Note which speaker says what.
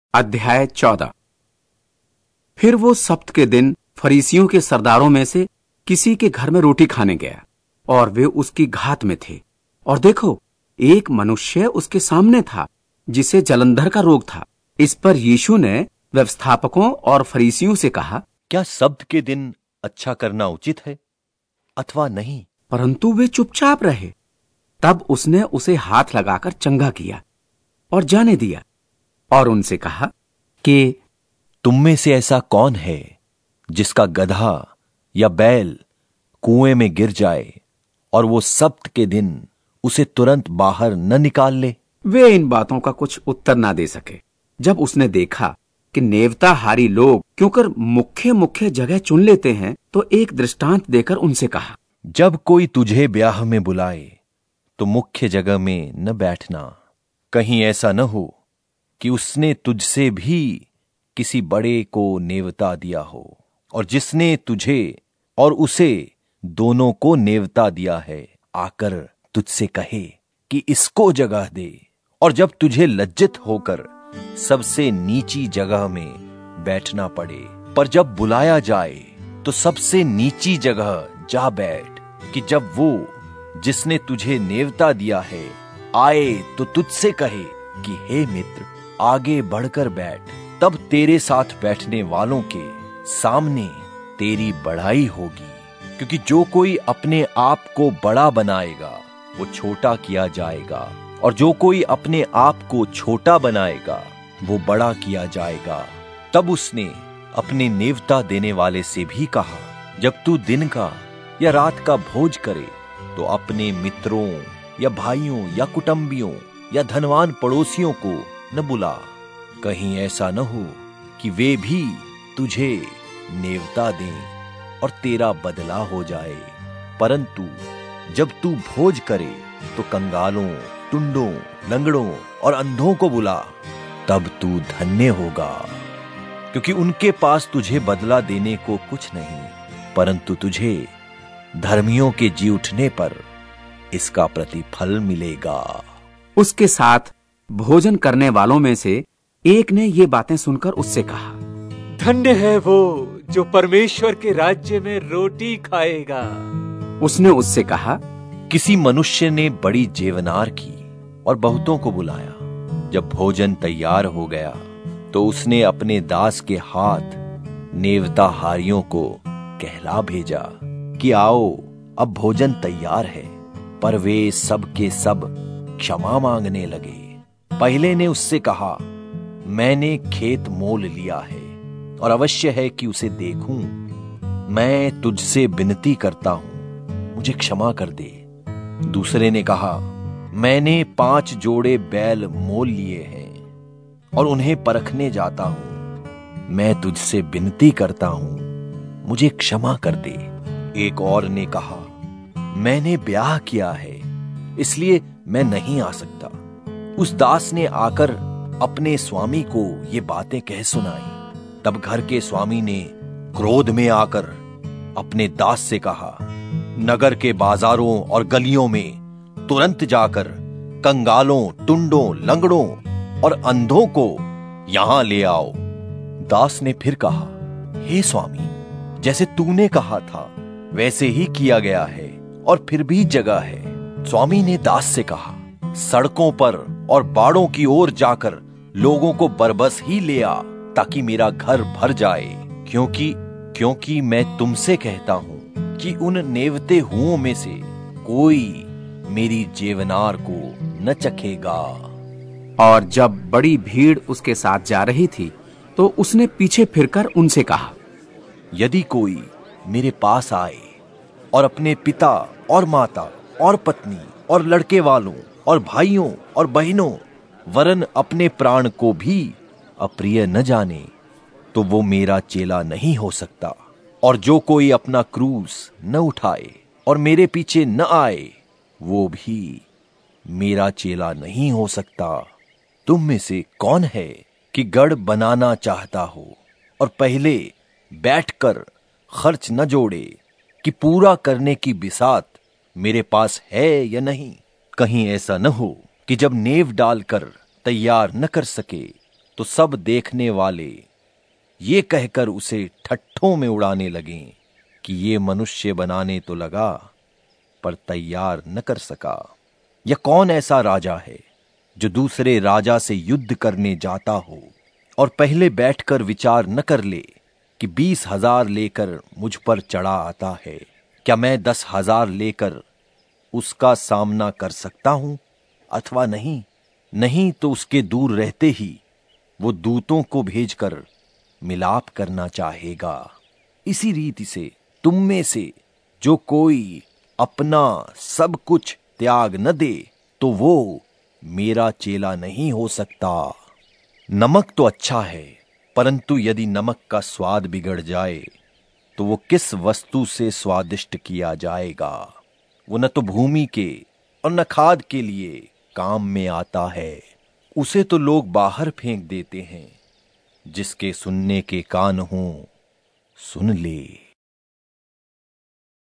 Speaker 1: अध्याय 14। फिर वो सब्त के दिन फरीसियों के सरदारों में से किसी के घर में रोटी खाने गया और वे उसकी घात में थे। और देखो, एक मनुष्य उसके सामने था जिसे जलंधर का रोग था। इस पर यीशु ने व्यवस्थापकों और फरीसियों से कहा,
Speaker 2: क्या सब्त के दिन अच्छा करना उचित है अथवा नहीं?
Speaker 1: परंतु वे चुपचाप रहे। तब उसने उसे हाथ लगाकर चंगा किया और जाने दिया और उनसे कहा कि
Speaker 2: तुम में से ऐसा कौन है जिसका गधा या बैल कुएं में गिर जाए और वो सब्त के दिन उसे तुरंत बाहर न निकाल ले?
Speaker 1: वे इन बातों का कुछ उत्तर ना दे सके। जब उसने देखा कि नेवताहारी लोग क्योंकि मुख्य मुख्य जगह चुन लेते हैं, तो एक दृष्टांत देकर उनसे कहा,
Speaker 2: जब कोई तुझे ब्याह में बुलाए तो मुख्य जगह में न बैठना, कहीं ऐसा न हो कि उसने तुझसे भी किसी बड़े को नेवता दिया हो और जिसने तुझे और उसे दोनों को नेवता दिया है आकर तुझसे कहे कि इसको जगह दे, और जब तुझे लज्जित होकर सबसे नीची जगह में बैठना पड़े, पर जब बुलाया जाए तो सबसे नीची जगह जा बैठ, कि जब वो जिसने तुझे नेवता दिया है आए तो तुझसे कहे कि हे मित्र आगे बढ़कर बैठ, तब तेरे साथ बैठने वालों के सामने तेरी बढ़ाई होगी। क्योंकि जो कोई अपने आप को बड़ा बनाएगा वो छोटा किया जाएगा, और जो कोई अपने आप को छोटा बनाएगा वो बड़ा किया जाएगा। तब उसने अपने नेवता देने वाले से भी कहा, जब तू दिन का या रात का भोज करे तो अपने मित्रों या भाइयों या कुटुंबियों या धनवान पड़ोसियों को न बुला, कहीं ऐसा न हो कि वे भी तुझे नेवता दें और तेरा बदला हो जाए। परंतु जब तू भोज करे तो कंगालों, टुंडों, लंगड़ों और अंधों को बुला, तब तू धन्य होगा, क्योंकि उनके पास तुझे बदला देने को कुछ नहीं, परंतु तुझे धर्मियों के जी उठने पर इसका प्रतिफल मिलेगा।
Speaker 1: उसके साथ भोजन करने वालों में से एक ने ये बातें सुनकर उससे कहा,
Speaker 3: धन्य है वो जो परमेश्वर के राज्य में रोटी खाएगा।
Speaker 1: उसने उससे कहा,
Speaker 2: किसी मनुष्य ने बड़ी जेवनार की और बहुतों को बुलाया। जब भोजन तैयार हो गया तो उसने अपने दास के हाथ नेवताहारियों को कहला भेजा कि आओ, अब भोजन तैयार है। पर वे सब के सब क्षमा मांगने लगे। पहले ने उससे कहा, मैंने खेत मोल लिया है और अवश्य है कि उसे देखूं। मैं तुझसे विनती करता हूं, मुझे क्षमा कर दे। दूसरे ने कहा, मैंने 5 जोड़े बैल मोल लिए हैं और उन्हें परखने जाता हूं। मैं तुझसे विनती करता हूं, मुझे क्षमा कर दे। एक और ने कहा, मैंने ब्याह किया है इसलिए मैं नहीं आ सकता। उस दास ने आकर अपने स्वामी को ये बातें कह सुनाई। तब घर के स्वामी ने क्रोध में आकर अपने दास से कहा, नगर के बाजारों और गलियों में तुरंत जाकर कंगालों, टुंडों, लंगड़ों और अंधों को यहां ले आओ। दास ने फिर कहा, हे स्वामी, जैसे तूने कहा था वैसे ही किया गया है और फिर भी जगह है। स्वामी ने दास से कहा, सड़कों पर और बाड़ों की ओर जाकर लोगों को बरबस ही ले आ, ताकि मेरा घर भर जाए। क्योंकि मैं तुमसे कहता हूं कि उन नेवते हुओं में से कोई मेरी जेवनार को न चखेगा।
Speaker 1: और जब बड़ी भीड़ उसके साथ जा रही थी तो उसने पीछे फिरकर उनसे कहा,
Speaker 2: यदि कोई मेरे पास आए और अपने पिता और माता और पत्नी और लड़के वालों और भाइयों और बहनों वरन अपने प्राण को भी अप्रिय न जाने, तो वो मेरा चेला नहीं हो सकता। और जो कोई अपना क्रूस न उठाए और मेरे पीछे न आए, वो भी मेरा चेला नहीं हो सकता। तुम में से कौन है कि गढ़ बनाना चाहता हो और पहले बैठकर खर्च न जोड़े कि पूरा करने की बिसात मेरे पास है या नहीं? कहीं ऐसा न हो कि जब नेव डालकर तैयार न कर सके तो सब देखने वाले ये कहकर उसे ठट्ठों में उड़ाने लगे कि ये मनुष्य बनाने तो लगा पर तैयार न कर सका। यह कौन ऐसा राजा है जो दूसरे राजा से युद्ध करने जाता हो और पहले बैठकर विचार न कर ले कि 20,000 लेकर मुझ पर चढ़ा आता है, क्या मैं 10,000 लेकर उसका सामना कर सकता हूं अथवा नहीं? नहीं तो उसके दूर रहते ही वो दूतों को भेजकर मिलाप करना चाहेगा। इसी रीति से तुम में से जो कोई अपना सब कुछ त्याग न दे तो वो मेरा चेला नहीं हो सकता। नमक तो अच्छा है, परंतु यदि नमक का स्वाद बिगड़ जाए तो वो किस वस्तु से स्वादिष्ट किया जाएगा? वो न तो भूमि के और न खाद के लिए काम में आता है। उसे तो लोग बाहर फेंक देते हैं। जिसके सुनने के कान हों सुन ले।